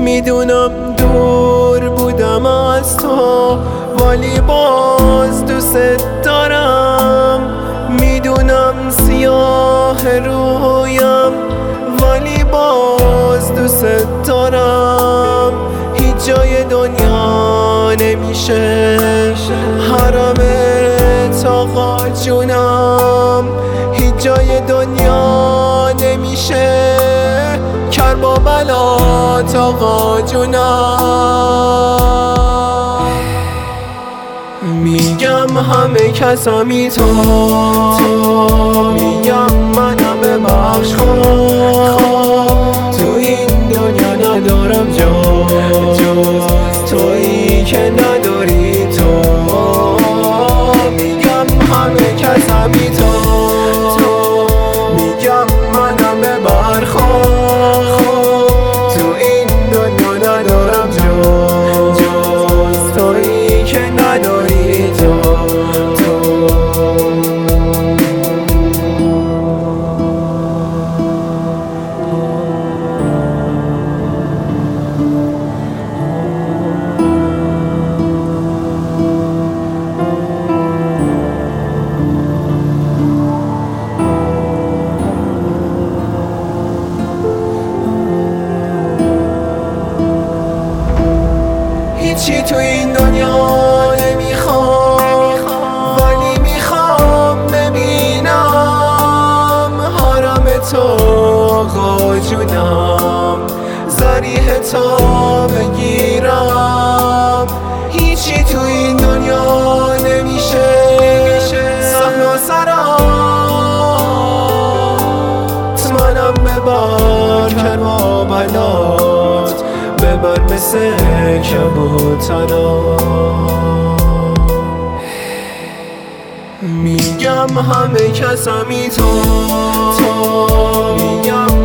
میدونم دور بودم از تو، ولی باز دوست دارم. میدونم سیاه رویم، ولی باز دوست دارم. هیچ جای دنیا نمیشه حرمت آقا جونم. هیچ جای دنیا نمیشه کربابلات آقا جونم. میگم همه کسامی تو، میگم منم ببخش خود. تو این دنیا ندارم جز تویی که نداری تو. میگم همه کسامی تو، میگم منم ببر خود. تو این دنیا ندارم جز تویی که نداری تو. هیچی تو این دنیا نمیخوام، ولی میخوام ببینم حرم تو آقا جونم. ذریح تو بگیرم. هیچی تو این دنیا نمیشه صحن و سرات. منم ببر کربابلات، ببر مثل کبوترا. میگم همه کسامی تو، میگم